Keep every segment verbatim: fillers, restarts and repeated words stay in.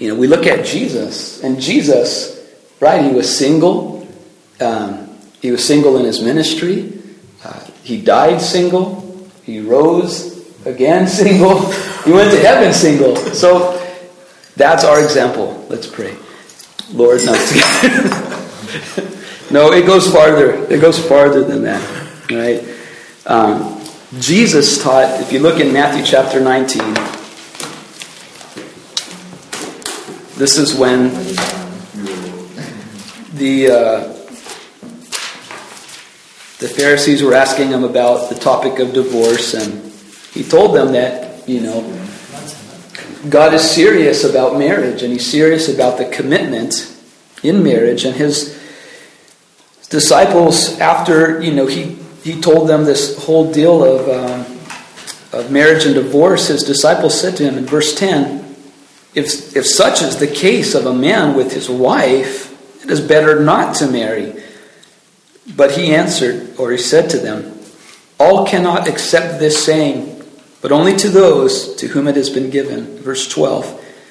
you know, we look at Jesus, and Jesus, right, he was single. Um, he was single in his ministry. Uh, he died single. He rose again single. He went to heaven single. So that's our example. Let's pray. Lord, no, no, it goes farther. It goes farther than that, right? Um, Jesus taught, if you look in Matthew chapter nineteen, this is when the uh, the Pharisees were asking him about the topic of divorce, and he told them that, you know, God is serious about marriage, and he's serious about the commitment in marriage. And his disciples, after, you know, he, he told them this whole deal of, um, of marriage and divorce, his disciples said to him in verse ten, if, if such is the case of a man with his wife, it is better not to marry. But he answered, or he said to them, all cannot accept this saying, but only to those to whom it has been given. Verse twelve.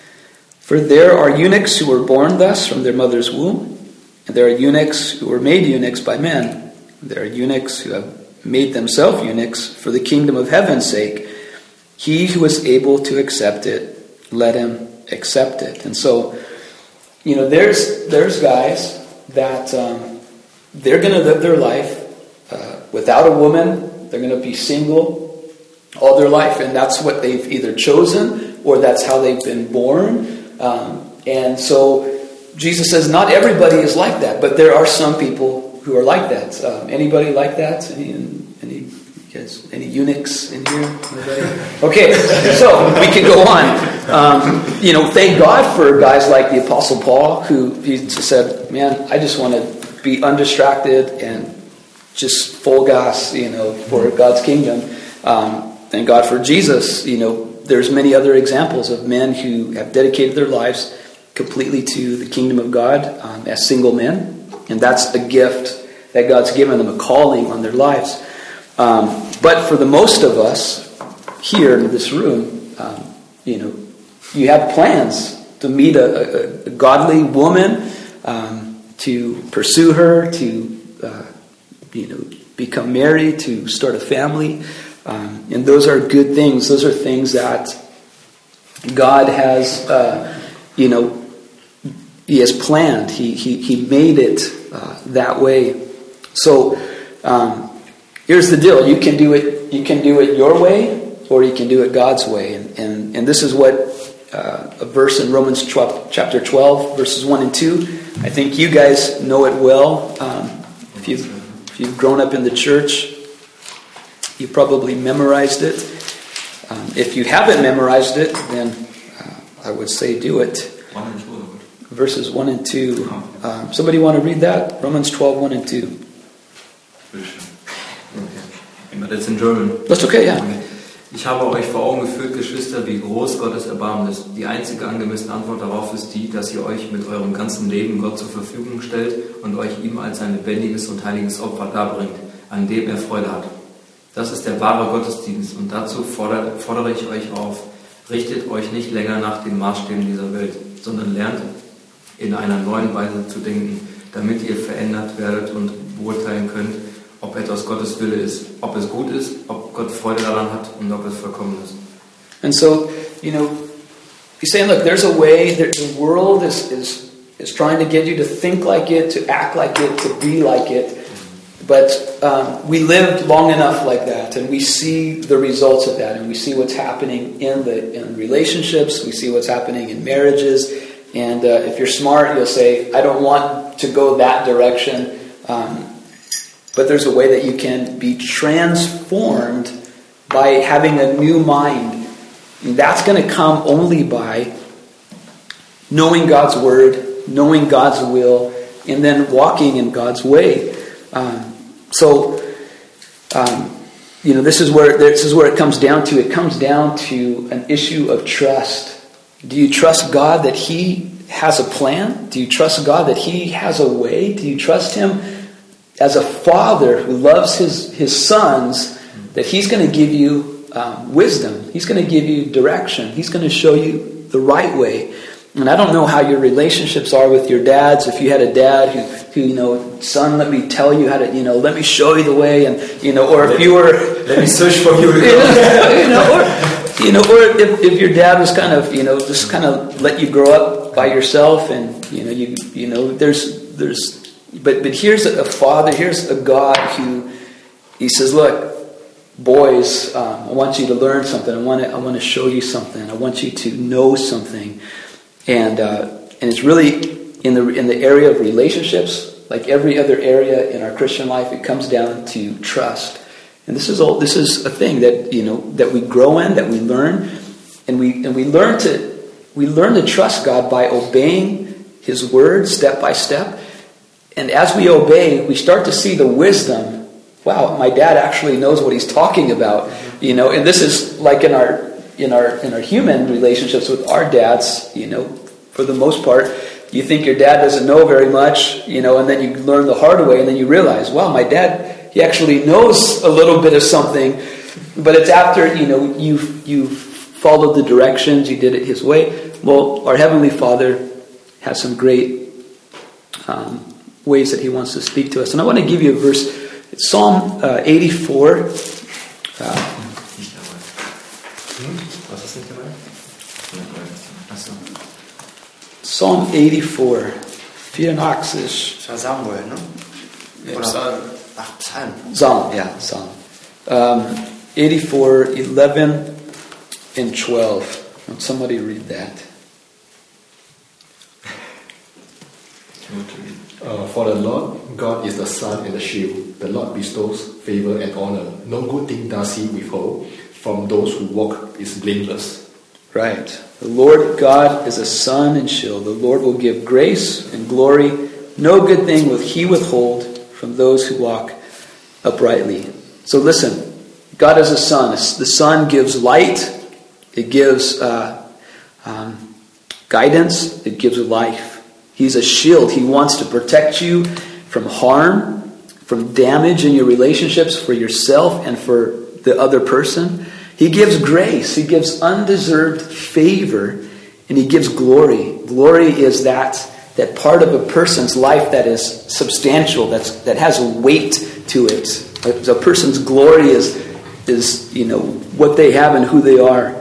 For there are eunuchs who were born thus from their mother's womb, and there are eunuchs who were made eunuchs by men. There are eunuchs who have made themselves eunuchs for the kingdom of heaven's sake. He who is able to accept it, let him accept it. And so, you know, there's there's guys that um, they're going to live their life uh, without a woman. They're going to be single all their life, and that's what they've either chosen or that's how they've been born. Um, and so Jesus says not everybody is like that, but there are some people who are like that. Um, anybody like that? Any, any, guys, any eunuchs in here? Anybody? Okay, so we can go on. Um, you know, thank God for guys like the Apostle Paul, who he just said, man, I just want to be undistracted and just full gas, you know, for God's kingdom. Um, Thank God for Jesus. You know, there's many other examples of men who have dedicated their lives completely to the kingdom of God um, as single men. And that's a gift that God's given them, a calling on their lives. Um, but for the most of us here in this room, um, you know, you have plans to meet a, a, a godly woman, um, to pursue her, to, uh, you know, become married, to start a family. Um, and those are good things. Those are things that God has, uh, you know, He has planned. He He He made it uh, that way. So um, here's the deal: you can do it. You can do it your way, or you can do it God's way. And and, and this is what uh, a verse in Romans twelve, chapter twelve, verses one and two. I think you guys know it well. Um, if you've if you've grown up in the church. You probably memorized it. Um, if you haven't memorized it, then uh, I would say do it. One and two. Verses one and two. Um, somebody want to read that? Romans twelve, one and two. Okay. But it's in German. That's okay, yeah. Ich habe euch vor Augen geführt, Geschwister, wie groß Gottes Erbarmen ist. Die einzige angemessene Antwort darauf ist die, dass ihr euch mit eurem ganzen Leben Gott zur Verfügung stellt und euch ihm als ein lebendiges und heiliges Opfer darbringt, an dem er Freude hat. Das ist der wahre Gottesdienst und dazu fordere, fordere ich euch auf, richtet euch nicht länger nach den Maßstäben dieser Welt, sondern lernt in einer neuen Weise zu denken, damit ihr verändert werdet und beurteilen könnt, ob etwas Gottes Wille ist, ob es gut ist, ob Gott Freude daran hat und ob es vollkommen ist. And so, you know, he's saying, look, there's a way that the world is, is, is trying to get you to think like it, to act like it, to be like it. But um, we lived long enough like that, and we see the results of that, and we see what's happening in the in relationships, we see what's happening in marriages, and uh, if you're smart, you'll say, I don't want to go that direction, um, but there's a way that you can be transformed by having a new mind. And that's going to come only by knowing God's Word, knowing God's will, and then walking in God's way. Um, So, um, you know, this is where this is where it comes down to. It comes down to an issue of trust. Do you trust God that He has a plan? Do you trust God that He has a way? Do you trust Him as a father who loves his, his sons, that He's going to give you um, wisdom? He's going to give you direction. He's going to show you the right way. And I don't know how your relationships are with your dads. If you had a dad who, who, you know, son, let me tell you how to, you know, let me show you the way, and you know, or if you were, let me search for you, you know, or you know, or if, if your dad was kind of, you know, just kind of let you grow up by yourself, and you know, you you know, there's there's, but but here's a father, here's a God who, he says, look, boys, um, I want you to learn something. I want to I want to show you something. I want you to know something. And uh, and it's really in the in the area of relationships, like every other area in our Christian life, it comes down to trust. And this is all. This is a thing that you know that we grow in, that we learn, and we and we learn to we learn to trust God by obeying His word step by step. And as we obey, we start to see the wisdom. Wow, my dad actually knows what he's talking about, you know. And this is like in our. in our in our human relationships with our dads, you know, for the most part, you think your dad doesn't know very much, you know, and then you learn the hard way, and then you realize, wow, my dad, he actually knows a little bit of something, but it's after, you know, you you followed the directions, you did it His way. Well, our Heavenly Father has some great um, ways that He wants to speak to us, and I want to give you a verse. It's Psalm uh, eighty-four. Uh, Psalm eighty-four, vierundachtzig. Das war Samuel, ne? Oder Psalm. Ach, Psalm. Psalm, yeah, Psalm. Um, eighty-four, eleven and twelve. Would somebody read that? Uh, for the Lord, God is the sun and the shield. The Lord bestows favor and honor. No good thing does He withhold from those who walk is blameless. Right. The Lord God is a sun and shield. The Lord will give grace and glory. No good thing will He withhold from those who walk uprightly. So listen, God is a sun. The sun gives light. It gives uh, um, guidance. It gives life. He's a shield. He wants to protect you from harm, from damage in your relationships, for yourself and for the other person. He gives grace. He gives undeserved favor. And He gives glory. Glory is that, that part of a person's life that is substantial, that's, that has a weight to it. A, a person's glory is, is, you know, what they have and who they are.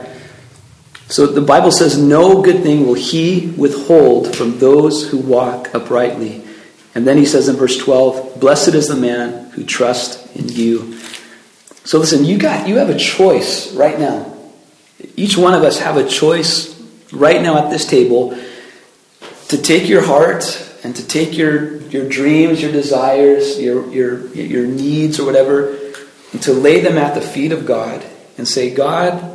So the Bible says, no good thing will He withhold from those who walk uprightly. And then He says in verse twelve, blessed is the man who trusts in you. So listen, you got you have a choice right now. Each one of us have a choice right now at this table to take your heart and to take your, your dreams, your desires, your, your, your needs or whatever, and to lay them at the feet of God and say, God,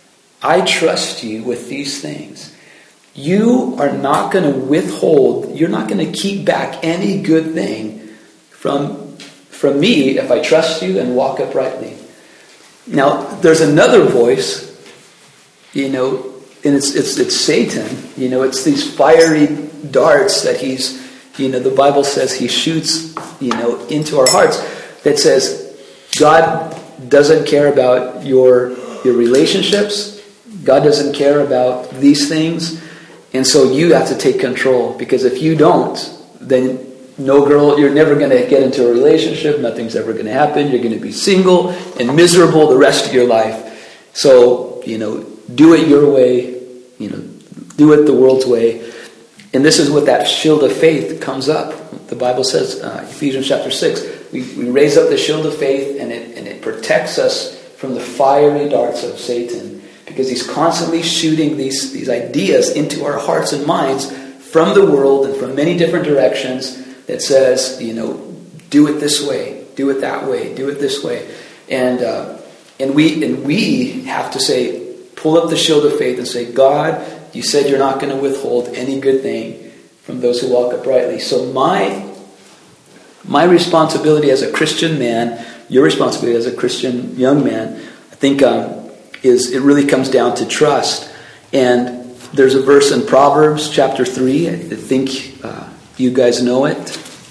I trust you with these things. You are not going to withhold, you're not going to keep back any good thing from, from me if I trust you and walk uprightly. Now, there's another voice, you know, and it's it's it's Satan. You know, it's these fiery darts that he's, you know, the Bible says he shoots, you know, into our hearts, that says God doesn't care about your your relationships. God doesn't care about these things. And so you have to take control, because if you don't, then no girl, you're never going to get into a relationship. Nothing's ever going to happen. You're going to be single and miserable the rest of your life. So, you know, do it your way. You know, do it the world's way. And this is what that shield of faith comes up. The Bible says, uh, Ephesians chapter six, we, we raise up the shield of faith, and it and it protects us from the fiery darts of Satan, because he's constantly shooting these, these ideas into our hearts and minds from the world and from many different directions that says, you know, do it this way, do it that way, do it this way. And uh, and we and we have to say, pull up the shield of faith and say, God, you said you're not going to withhold any good thing from those who walk uprightly. So my my responsibility as a Christian man, your responsibility as a Christian young man, I think um, is it really comes down to trust. And there's a verse in Proverbs chapter three. I think uh, you guys know it.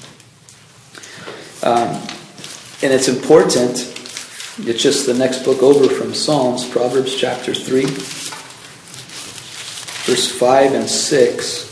Um, and it's important. It's just the next book over from Psalms, Proverbs chapter three. verse five and six.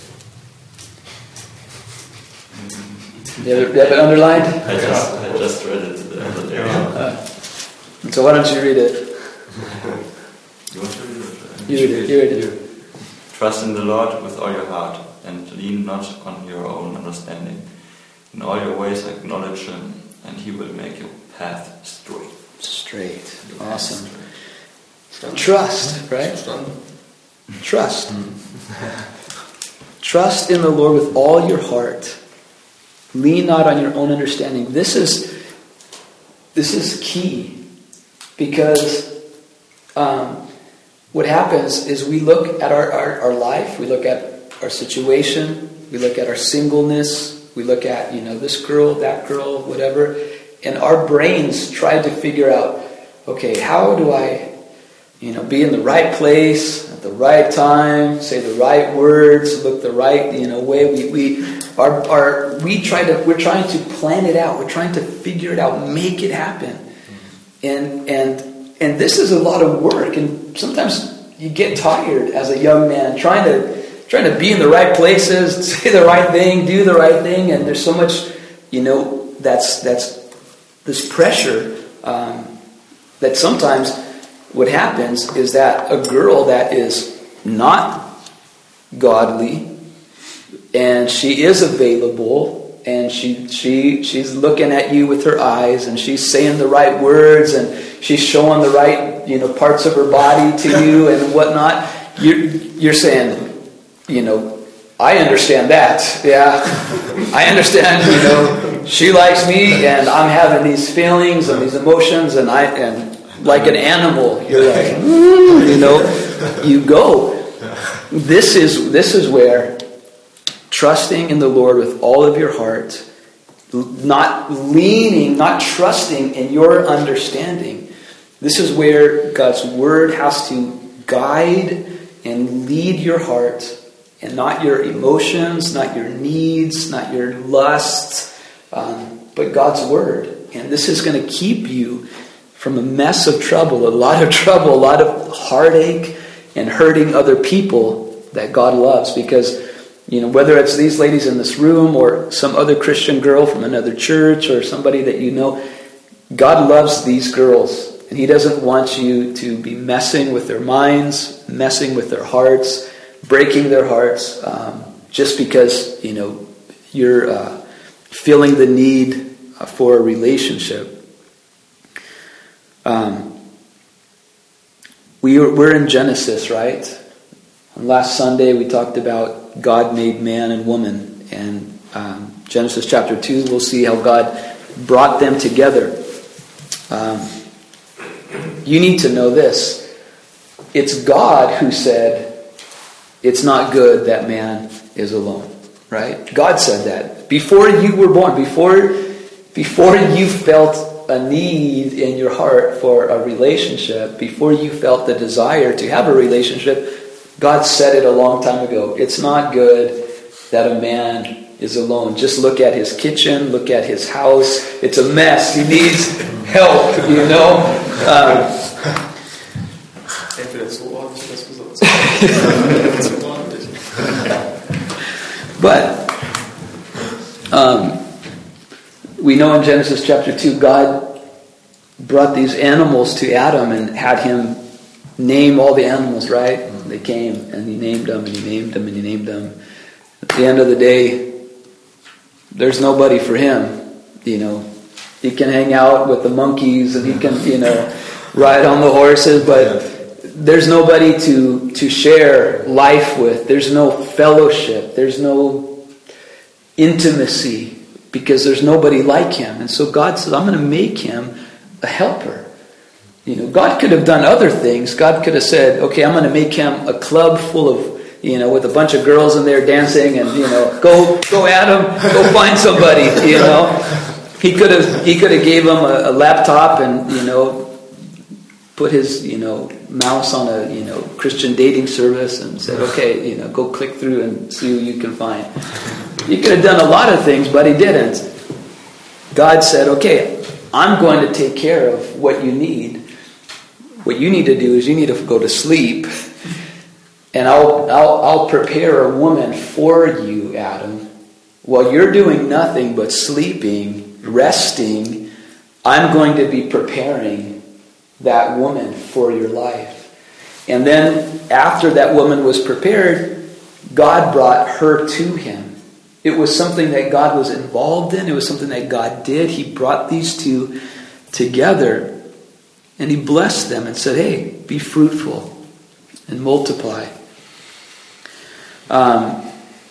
Do you have it underlined? I just, I just read it the other day. Uh, so why don't you read it? You want to read it? You read it. You read it. Trust in the Lord with all your heart, and lean not on your own understanding. In all your ways acknowledge Him, and He will make your path straight. Straight. Awesome. Trust, right? Trust. Trust in the Lord with all your heart. Lean not on your own understanding. This is this is key, because um, what happens is we look at our, our, our life, we look at our situation, we look at our singleness, we look at, you know, this girl, that girl, whatever, and our brains try to figure out, okay, how do I, you know, be in the right place at the right time, say the right words, look the right, you know, way. We we our our we try to we're trying to plan it out. We're trying to figure it out, make it happen, and and and this is a lot of work. And sometimes you get tired as a young man trying to trying to be in the right places, say the right thing, do the right thing, and there's so much, you know, that's that's this pressure um, that sometimes. What happens is that a girl that is not godly, and she is available, and she she she's looking at you with her eyes, and she's saying the right words, and she's showing the right, you know, parts of her body to you and whatnot. You're you're saying, you know, I understand that. Yeah, I understand. You know, she likes me, and I'm having these feelings and these emotions, and I and. Like an animal, you're like, mm, you know, you go. This is this is where trusting in the Lord with all of your heart, not leaning, not trusting in your understanding. This is where God's Word has to guide and lead your heart, and not your emotions, not your needs, not your lusts, um, but God's Word. And this is going to keep you from a mess of trouble, a lot of trouble, a lot of heartache, and hurting other people that God loves. Because, you know, whether it's these ladies in this room or some other Christian girl from another church or somebody that you know, God loves these girls. And He doesn't want you to be messing with their minds, messing with their hearts, breaking their hearts, um, just because, you know, you're uh, feeling the need for a relationship. Um, we are, we're in Genesis, right? And last Sunday we talked about God made man and woman. And um, Genesis chapter two, we'll see how God brought them together. Um, you need to know this. It's God who said, it's not good that man is alone. Right? God said that. Before you were born, before, before you felt a need in your heart for a relationship, before you felt the desire to have a relationship, God said it a long time ago. It's not good that a man is alone. Just look at his kitchen, look at his house. It's a mess. He needs help, you know. Um, but um, we know in Genesis chapter two, God brought these animals to Adam and had him name all the animals, right? Mm-hmm. They came and he named them and he named them and he named them. At the end of the day, there's nobody for him, you know. He can hang out with the monkeys and he can, you know, ride on the horses, but there's nobody to, to share life with. There's no fellowship. There's no intimacy. Because there's nobody like him. And so God says, I'm going to make him a helper. You know, God could have done other things. God could have said, okay, I'm going to make him a club full of, you know, with a bunch of girls in there dancing and, you know, go go Adam, go find somebody, you know. He could have he could have gave him a, a laptop and, you know, put his, you know, mouse on a, you know, Christian dating service and said, okay, you know, go click through and see who you can find. He could have done a lot of things, but he didn't. God said, okay, I'm going to take care of what you need. What you need to do is you need to go to sleep, and I'll I'll, I'll prepare a woman for you, Adam. While you're doing nothing but sleeping, resting, I'm going to be preparing that woman for your life. And then after that woman was prepared, God brought her to him. It was something that God was involved in. It was something that God did. He brought these two together and he blessed them and said, hey, be fruitful and multiply. Um,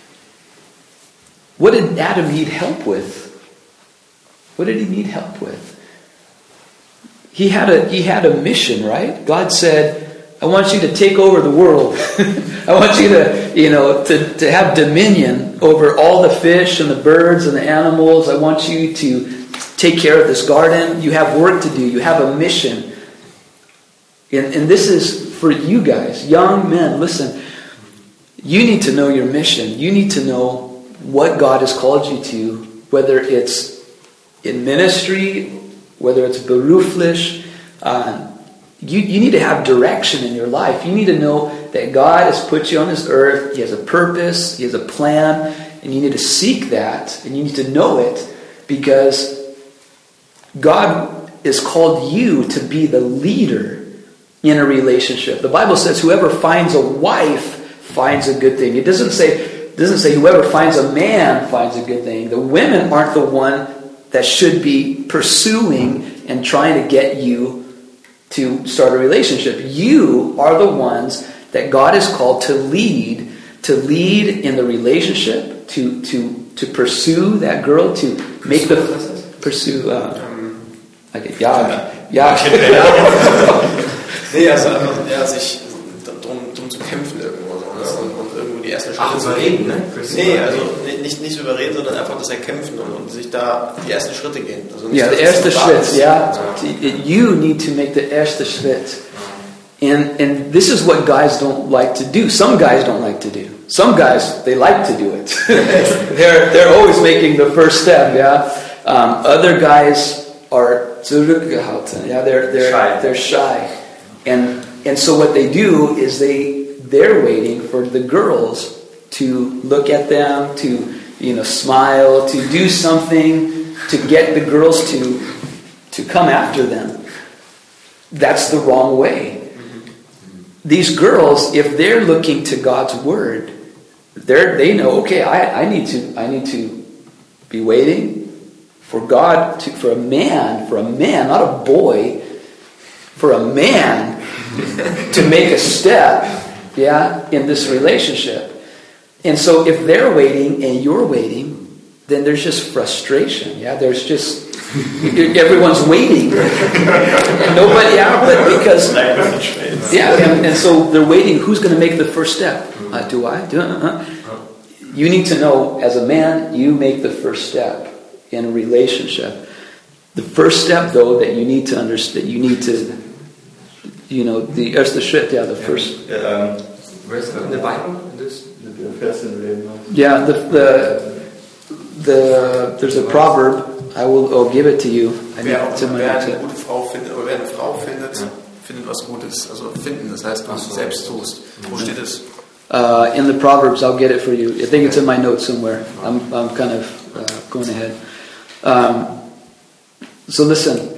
what did Adam need help with? What did he need help with? He had a he had a mission, right? God said, I want you to take over the world. I want you to, you know, to, to have dominion over all the fish and the birds and the animals. I want you to take care of this garden. You have work to do. You have a mission. And, and this is for you guys, young men. Listen, you need to know your mission. You need to know what God has called you to, whether it's in ministry, whether it's beruflich. Uh, you, you need to have direction in your life. You need to know that God has put you on this earth. He has a purpose. He has a plan. And you need to seek that. And you need to know it because God has called you to be the leader in a relationship. The Bible says whoever finds a wife finds a good thing. It doesn't say, it doesn't say whoever finds a man finds a good thing. The women aren't the one that should be pursuing and trying to get you to start a relationship. You are the ones that God has called to lead, to lead in the relationship, to to to pursue that girl, to make the pursue. Uh, okay, ja, ja. Nee, also einfach, ja, sich drum, drum zu kämpfen irgendwo so, ne? und, und irgendwo die ersten Schritte Ach, überreden, ne? Nee, also nicht, nicht überreden, sondern einfach das Erkämpfen und, und sich da die ersten Schritte gehen. Also ja, der erste Schritt, ja. You need to make the erste Schritt. And, and this is what guys don't like to do. Some guys don't like to do. Some guys, they like to do it. they're, they're always making the first step, yeah. Um, other guys are zurückgehalten, yeah. They're, they're, shy. they're shy. And, and so what they do is they, they're waiting for the girls to look at them, to, you know, smile, to do something, to get the girls to, to come after them. That's the wrong way. These girls, if they're looking to God's word, they're, they know, okay, I, I need to, I need to be waiting for God to, for a man, for a man, not a boy, for a man to make a step, yeah, in this relationship. And so if they're waiting and you're waiting, then there's just frustration, yeah, there's just everyone's waiting. And nobody out, but because yeah, and, and so they're waiting. Who's going to make the first step? Uh, do I? Do uh, You need to know, as a man, you make the first step in a relationship. The first step, though, that you need to understand, you need to, you know, the erste Schritt, yeah, the first. Um, Where's in the Bible? This. Yeah, the the the there's a proverb. I will I'll give it to you. I Wer, need to my wer eine gute Frau findet, oder wer eine Frau findet, ja. findet was Gutes. Also finden, das heißt, du es selbst tust. Wo steht es? Uh, in the Proverbs, I'll get it for you. I think it's in my notes somewhere. I'm I'm kind of uh, going ahead. Um, so listen.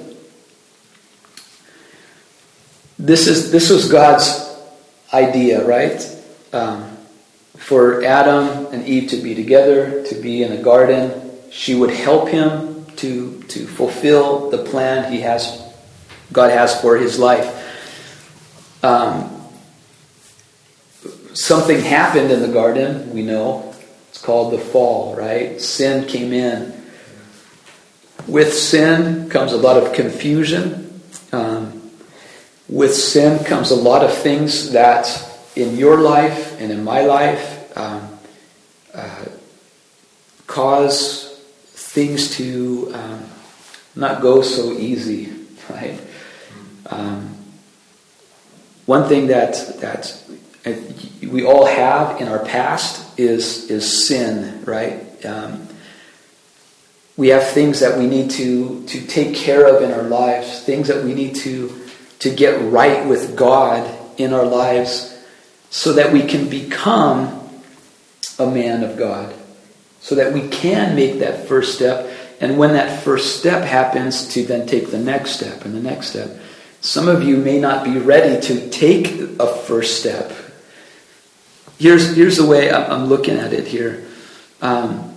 This is this was God's idea, right? Um, for Adam and Eve to be together, to be in a garden. She would help him to to fulfill the plan he has, God has for his life. Um, something happened in the garden, we know. It's called the fall, right? Sin came in. With sin comes a lot of confusion. Um, with sin comes a lot of things that in your life and in my life um, uh, cause things to um, not go so easy, right? Um, one thing that that we all have in our past is is sin, right? Um, we have things that we need to to take care of in our lives, things that we need to to get right with God in our lives. so that we can become a man of God, so that we can make that first step, and when that first step happens, to then take the next step and the next step. Some of you may not be ready to take a first step. Here's, here's the way I'm, I'm looking at it here. Um,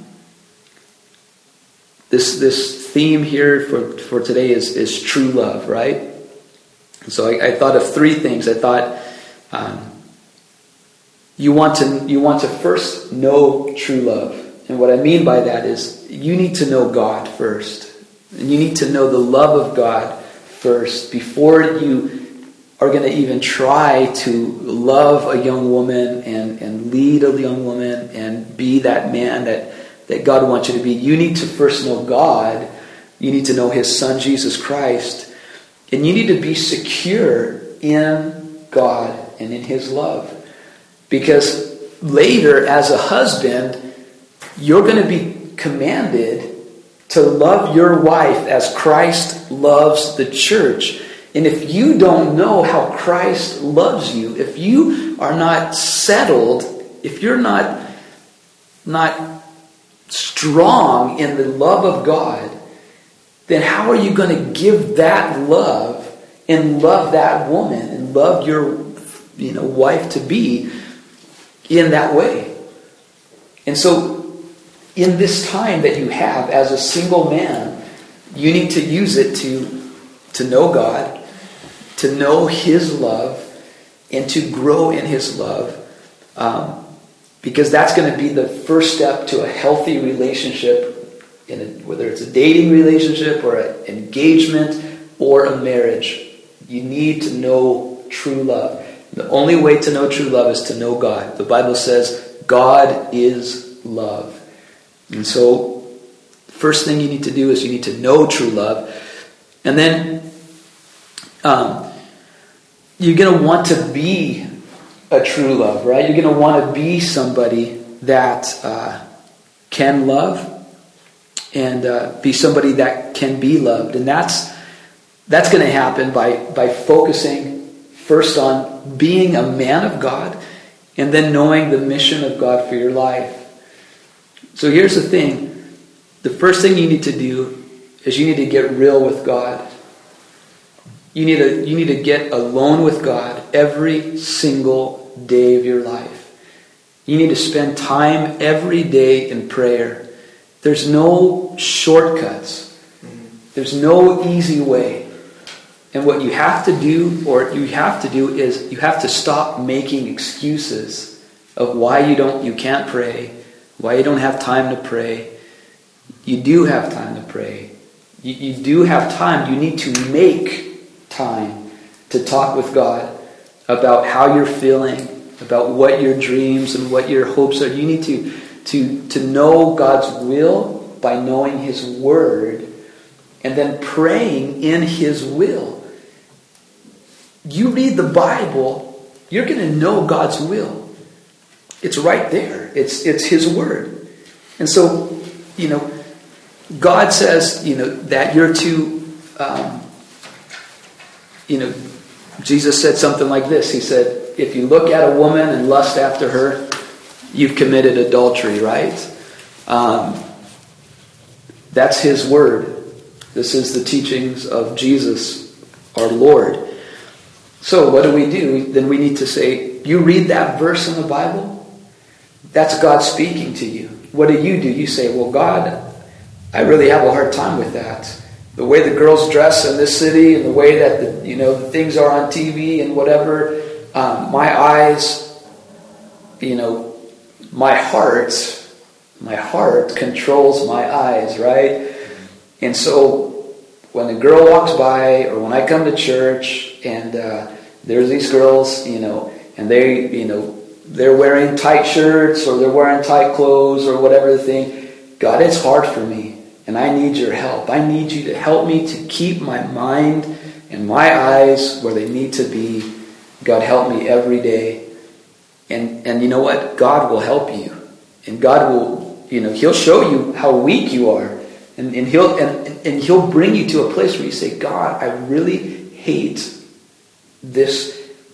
this, this theme here for, for today is, is true love, right? So I, I thought of three things. I thought um, you want to you want to first know true love. And what I mean by that is you need to know God first. And you need to know the love of God first before you are going to even try to love a young woman and, and lead a young woman and be that man that, that God wants you to be. You need to first know God. You need to know His Son, Jesus Christ. And you need to be secure in God and in His love. Because later, as a husband, you're going to be commanded to love your wife as Christ loves the church. And if you don't know how Christ loves you, if you are not settled, if you're not, not strong in the love of God, then how are you going to give that love and love that woman and love your you know, wife to be in that way? And so in this time that you have as a single man, you need to use it to, to know God, to know His love, and to grow in His love. Um, because that's going to be the first step to a healthy relationship, in a, whether it's a dating relationship or an engagement or a marriage. You need to know true love. The only way to know true love is to know God. The Bible says God is love. And so, first thing you need to do is you need to know true love. And then, um, you're going to want to be a true love, right? You're going to want to be somebody that uh, can love and uh, be somebody that can be loved. And that's that's going to happen by, by focusing first on being a man of God and then knowing the mission of God for your life. So here's the thing. The first thing you need to do is you need to get real with God. You need to, you need to get alone with God every single day of your life. You need to spend time every day in prayer. There's no shortcuts. There's no easy way. And what you have to do, or you have to do, is you have to stop making excuses of why you don't, you can't pray, why you don't have time to pray. You do have time to pray. You, you do have time. You need to make time to talk with God about how you're feeling, about what your dreams and what your hopes are. You need to, to, to know God's will by knowing His Word and then praying in His will. You read the Bible, you're going to know God's will. It's right there. It's it's His Word. And so, you know, God says, you know, that you're to, um, you know, Jesus said something like this. He said, if you look at a woman and lust after her, you've committed adultery, right? Um, that's His Word. This is the teachings of Jesus, our Lord. So what do we do? Then we need to say, you read that verse in the Bible? That's God speaking to you. What do you do? You say, well, God, I really have a hard time with that. The way the girls dress in this city and the way that the, you know, the things are on T V and whatever, um, my eyes, you know, my heart, my heart controls my eyes, right? And so when a girl walks by or when I come to church and uh, there's these girls, you know, and they, you know, they're wearing tight shirts or they're wearing tight clothes or whatever the thing, God, it's hard for me. And I need your help. I need you to help me to keep my mind and my eyes where they need to be. God, help me every day. And and you know what? God will help you. And God will, you know, He'll show you how weak you are. And, and He'll and, and He'll bring you to a place where you say, God, I really hate this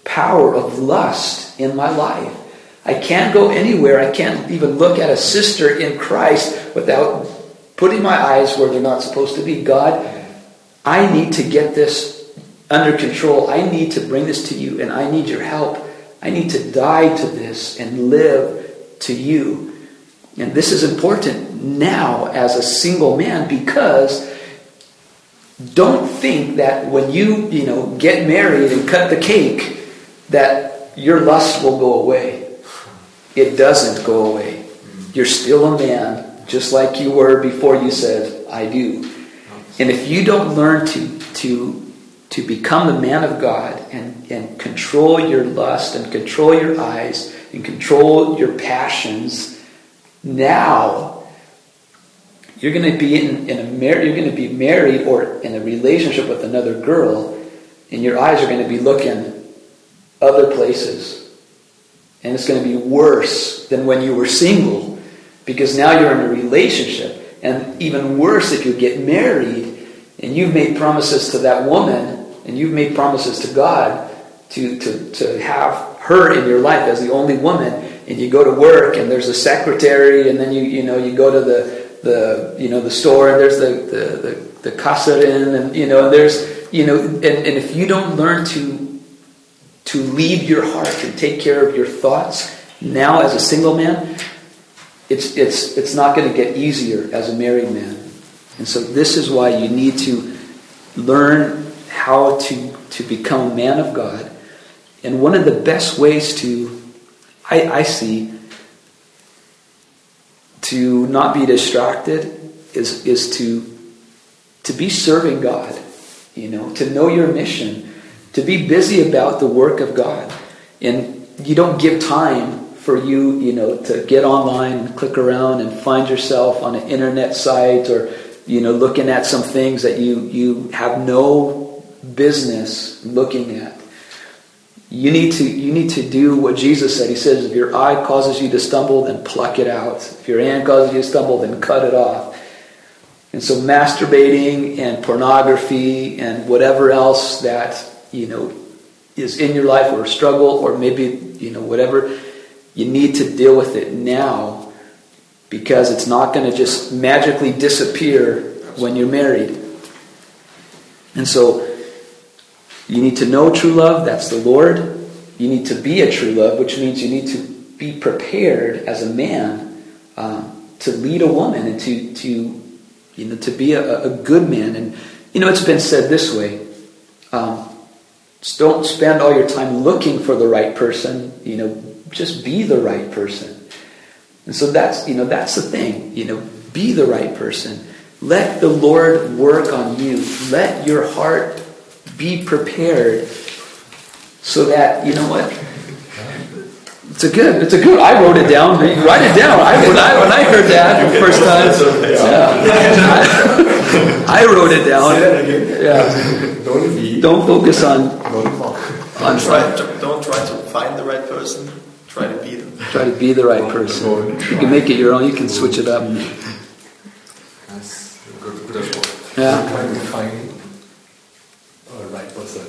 power of lust in my life. I can't go anywhere. I can't even look at a sister in Christ without putting my eyes where they're not supposed to be. God, I need to get this under control. I need to bring this to you, and I need your help. I need to die to this and live to you. And this is important now as a single man, because don't think that when you, you know, get married and cut the cake, that your lust will go away. It doesn't go away. You're still a man, just like you were before you said, I do. And if you don't learn to to to become the man of God and, and control your lust and control your eyes and control your passions, now you're going to be in, in a mar- you're going to be married or in a relationship with another girl, and your eyes are going to be looking other places. And it's going to be worse than when you were single, because now you're in a relationship. And even worse if you get married and you've made promises to that woman and you've made promises to God to, to, to have her in your life as the only woman, and you go to work and there's a secretary, and then you you know you go to the the you know the store and there's the the, the, the casarin, and you know there's you know and, and if you don't learn to to lead your heart and take care of your thoughts now as a single man, it's it's it's not going to get easier as a married man. And so this is why you need to learn how to, to become a man of God. And one of the best ways to, I, I see, to not be distracted is is to to be serving God, you know, to know your mission, to be busy about the work of God. And you don't give time for you, you know, to get online and click around and find yourself on an internet site, or, you know, looking at some things that you, you have no business looking at. You need to you need to do what Jesus said. He says, if your eye causes you to stumble, then pluck it out. If your hand causes you to stumble, then cut it off. And so masturbating and pornography and whatever else that, you know, is in your life, or a struggle, or maybe, you know, whatever, you need to deal with it now, because it's not going to just magically disappear when you're married. And so you need to know true love, that's the Lord. You need to be a true love, which means you need to be prepared as a man um, to lead a woman and to, to you know, to be a, a good man. And, you know, it's been said this way, um, just don't spend all your time looking for the right person, you know, just be the right person. And so that's, you know, that's the thing, you know, be the right person. Let the Lord work on you. Let your heart be prepared, so that, you know what? It's a good, it's a good, I wrote it down. Write it down. I, when, I, when I heard that the first time, yeah, I, I wrote it down. Yeah. Don't focus on, on try, don't try to find the right person. Try to be them. Try to be the right person. You can make it your own. You can switch it up. That's a good, good word. Yeah. Try to find a right person.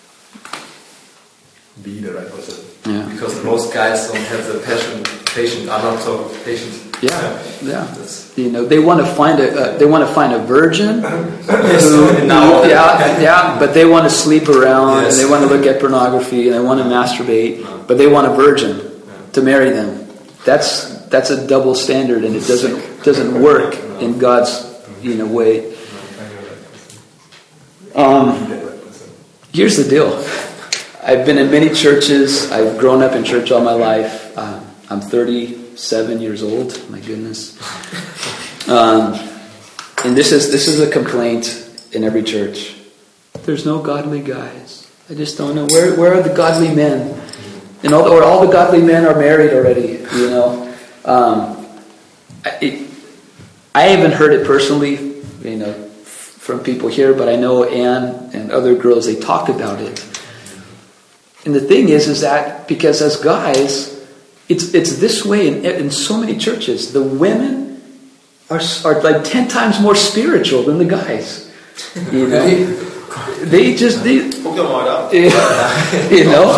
Be the right person. Yeah. Because most guys don't have the passion, patient, are not so patient. Yeah, yeah. That's, you know, they want to find a uh, they want to find a virgin. yes, who, now, yeah, yeah. But they want to sleep around, yes. and they want to look at pornography, and they want to masturbate. No. But they want a virgin to marry them. That's that's a double standard, and it doesn't doesn't work in God's, you know, way. Um, here's the deal. I've been in many churches. I've grown up in church all my life. Um, I'm thirty-seven years old. My goodness. Um, and this is this is a complaint in every church. There's no godly guys. I just don't know. Where where are the godly men? And all the, or all the godly men are married already. You know. Um, it, I haven't heard it personally, you know, from people here, but I know Anne and other girls, they talk about it. And the thing is, is that because as guys, it's it's this way in, in so many churches. The women are are like ten times more spiritual than the guys. You know, they just, they, Guck doch mal da. you know,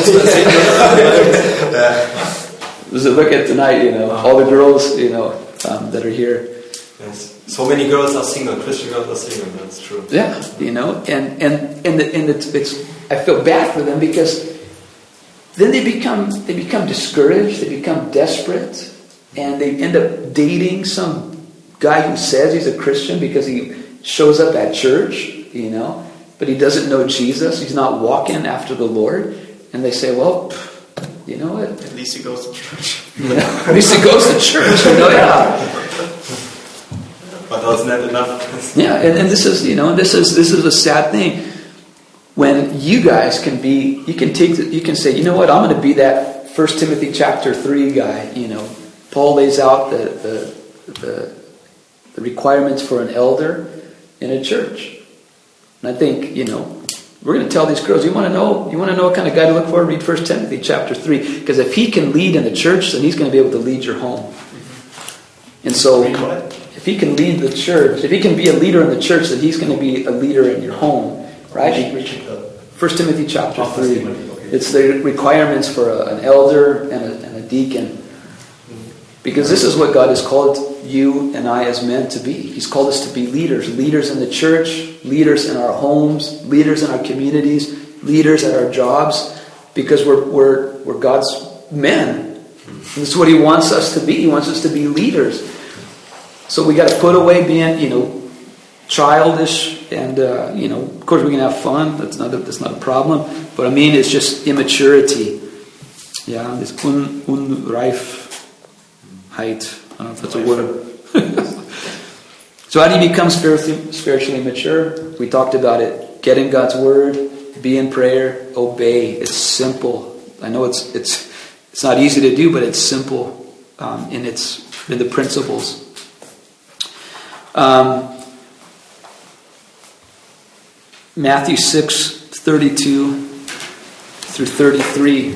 so look at tonight, you know, all the girls, you know, um, that are here. Yes. So many girls are single, Christian girls are single, that's true. Yeah, you know, and and and, the, and it's, it's, I feel bad for them because then they become they become discouraged, they become desperate, and they end up dating some guy who says he's a Christian because he shows up at church, you know, but he doesn't know Jesus. He's not walking after the Lord, and they say, well, you know what? At least he goes to church. Yeah, at least he goes to church. You know, yeah. But that's not enough. Yeah, and, and this is, you know, this is this is a sad thing when you guys can be, you can take, the, you can say, you know what, I'm going to be that First Timothy chapter three guy. You know, Paul lays out the the, the the requirements for an elder in a church, and I think, you know, we're going to tell these girls, you want to know, you want to know what kind of guy to look for? Read First Timothy chapter three, because if he can lead in the church, then he's going to be able to lead your home. And so, if he can lead the church, if he can be a leader in the church, then he's going to be a leader in your home, right? First Timothy chapter three. It's the requirements for a, an elder and a, and a deacon. Because this is what God has called you and I as men to be. He's called us to be leaders. Leaders in the church, leaders in our homes, leaders in our communities, leaders at our jobs. Because we're we're we're God's men. This is what He wants us to be. He wants us to be leaders. So we got to put away being, you know, childish, and uh, you know, of course we can have fun. That's not a, that's not a problem. But I mean, it's just immaturity. Yeah, this un, unreifheit. I don't know if that's a word. So how do you become spiritually spiritually mature? We talked about it. Get in God's Word, be in prayer, obey. It's simple. I know it's it's it's not easy to do, but it's simple um, in its in the principles. Um, Matthew six thirty-two through thirty-three.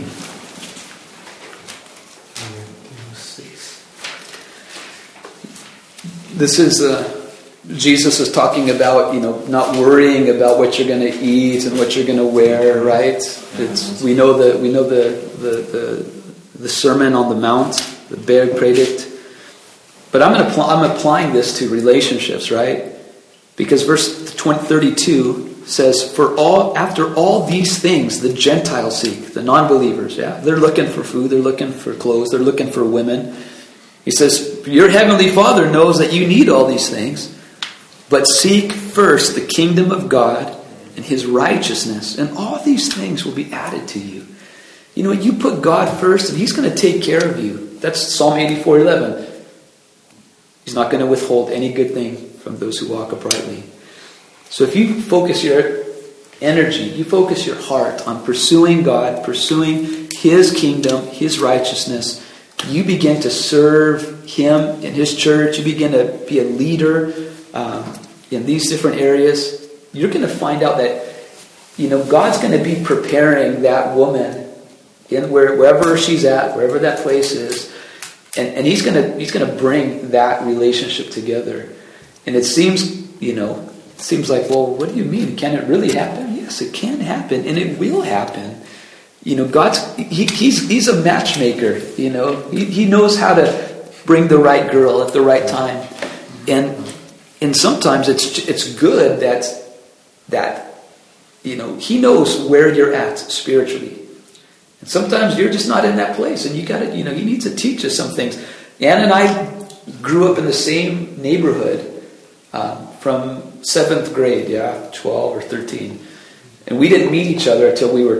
This is uh, Jesus is talking about, you know, not worrying about what you're going to eat and what you're going to wear, right? It's, we know the we know the the the, the Sermon on the Mount, the Bergpredigt. But I'm going to I'm applying this to relationships, right? Because verse thirty-two says, "For all after all these things the Gentiles seek," the non-believers. Yeah, they're looking for food, they're looking for clothes, they're looking for women. He says, "Your heavenly Father knows that you need all these things, but seek first the kingdom of God and His righteousness, and all these things will be added to you." You know, you put God first, and He's going to take care of you. That's Psalm eighty-four eleven. He's not going to withhold any good thing from those who walk uprightly. So if you focus your energy, you focus your heart on pursuing God, pursuing His kingdom, His righteousness, you begin to serve Him in His church. You begin to be a leader um, in these different areas. You're going to find out that, you know, God's going to be preparing that woman in where, wherever she's at, wherever that place is, and, and He's going to He's going to bring that relationship together. And it seems, you know, it seems like, well, what do you mean? Can it really happen? Yes, it can happen, and it will happen. You know, God's he, he's he's a matchmaker. You know, he he knows how to bring the right girl at the right time, and and sometimes it's it's good that that you know He knows where you're at spiritually, and sometimes you're just not in that place, and you got to you know He needs to teach us some things. Ann and I grew up in the same neighborhood um, from seventh grade, yeah, twelve or thirteen, and we didn't meet each other until we were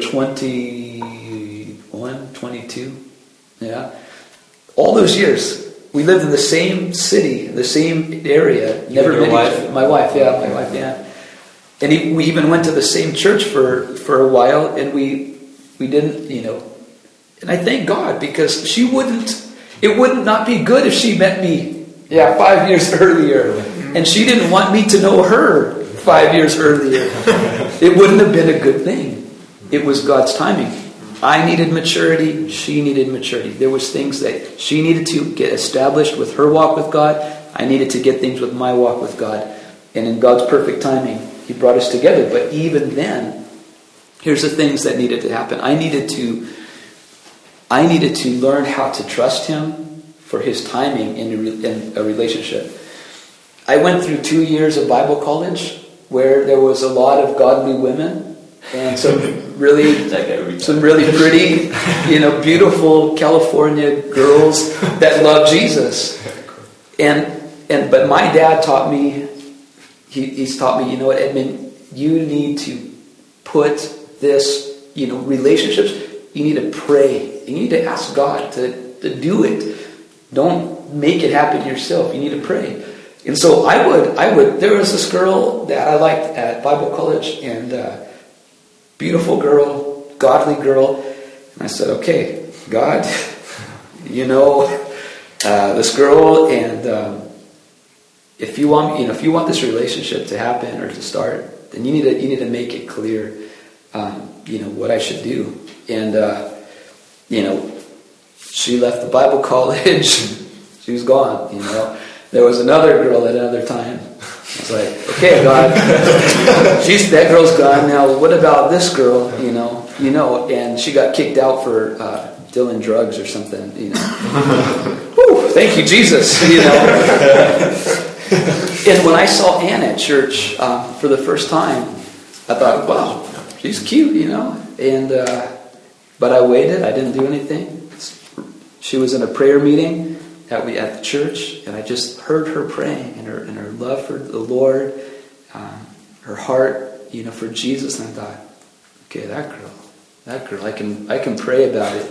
twenty-one, twenty-two, yeah. All those years, we lived in the same city, the same area. You Never and your met wife? each other. My wife, yeah, my wife, yeah. And he, we even went to the same church for, for a while, and we we didn't, you know. And I thank God, because she wouldn't. It wouldn't not be good if she met me, yeah, five years earlier, and she didn't want me to know her five years earlier. It wouldn't have been a good thing. It was God's timing. I needed maturity. She needed maturity. There was things that she needed to get established with her walk with God. I needed to get things with my walk with God. And in God's perfect timing, He brought us together. But even then, here's the things that needed to happen. I needed to, I needed to learn how to trust Him for His timing in a, in a relationship. I went through two years of Bible college where there was a lot of godly women and some really, some really pretty, you know, beautiful California girls that love Jesus. And and but my dad taught me, he, he's taught me, you know what, Edmund, you need to put this, you know, relationships, you need to pray. You need to ask God to, to do it. Don't make it happen yourself. You need to pray. And so I would, I would, there was this girl that I liked at Bible college, and uh, beautiful girl, godly girl. And I said, okay, God, you know, uh, this girl, and um, if you want, you know, if you want this relationship to happen or to start, then you need to, you need to make it clear, um, you know, what I should do. And, uh, you know, she left the Bible college. She was gone, you know. There was another girl at another time. I was like, okay, God, she's, that girl's gone now. What about this girl? You know, you know, and she got kicked out for uh, dealing drugs or something. You know, Whew, thank you, Jesus. You know, and when I saw Anna at church um, for the first time, I thought, wow, she's cute, you know. And uh, but I waited. I didn't do anything. She was in a prayer meeting at we at the church, and I just heard her praying and her and her love for the Lord, um, her heart, you know, for Jesus. And I thought, okay, that girl, that girl, I can I can pray about it.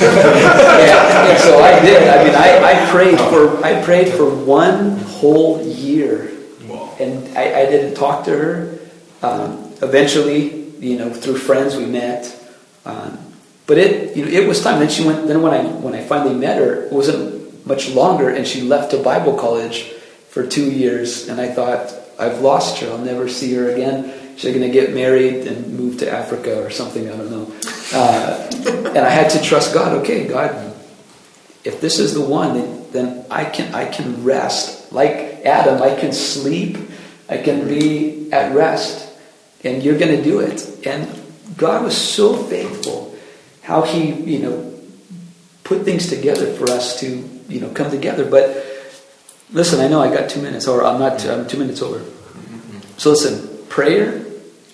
and, and so I did. I mean, I, I prayed for I prayed for one whole year, wow. and I, I didn't talk to her. Um, eventually, you know, through friends we met. Um, but it you know it was time. Then she went. Then when I when I finally met her, it wasn't much longer, and she left to Bible college for two years, and I thought, I've lost her. I'll never see her again. She's going to get married and move to Africa or something, I don't know. Uh, and I had to trust God. Okay, God, if this is the one, then, then I can I can rest. Like Adam, I can sleep. I can be at rest. And you're going to do it. And God was so faithful how He, you know, put things together for us to, you know, come together. But listen, I know I got two minutes, or I'm not. I'm two minutes over. So listen: prayer,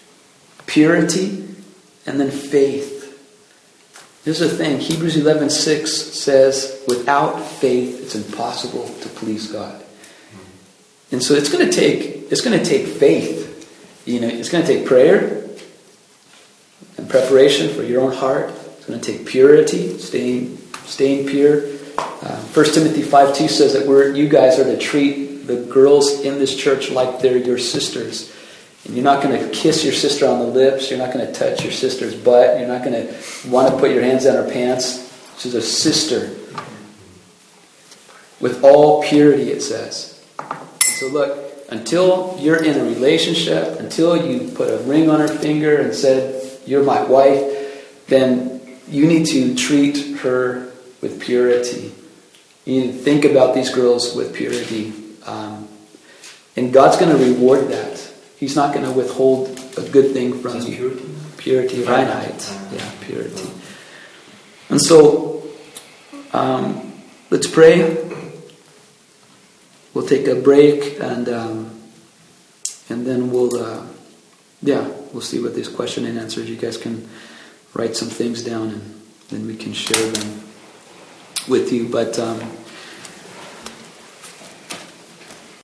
purity, and then faith. Here's the thing: Hebrews eleven six says, "Without faith, it's impossible to please God." And so it's going to take. It's going to take faith. You know, it's going to take prayer and preparation for your own heart. It's going to take purity, staying. Staying pure. Uh, First Timothy five two says that we're, you guys are to treat the girls in this church like they're your sisters. And you're not going to kiss your sister on the lips. You're not going to touch your sister's butt. You're not going to want to put your hands down her pants. She's a sister. With all purity, it says. So look, until you're in a relationship, until you put a ring on her finger and said, you're my wife, then you need to treat her with purity. You need to think about these girls with purity. Um, and God's going to reward that. He's not going to withhold a good thing from you. Purity? Purity, Reinheit. Yeah, purity. And so, um, let's pray. We'll take a break, and um, and then we'll, uh, yeah, we'll see what this question and answers. You guys can write some things down, and then we can share them with you. But um,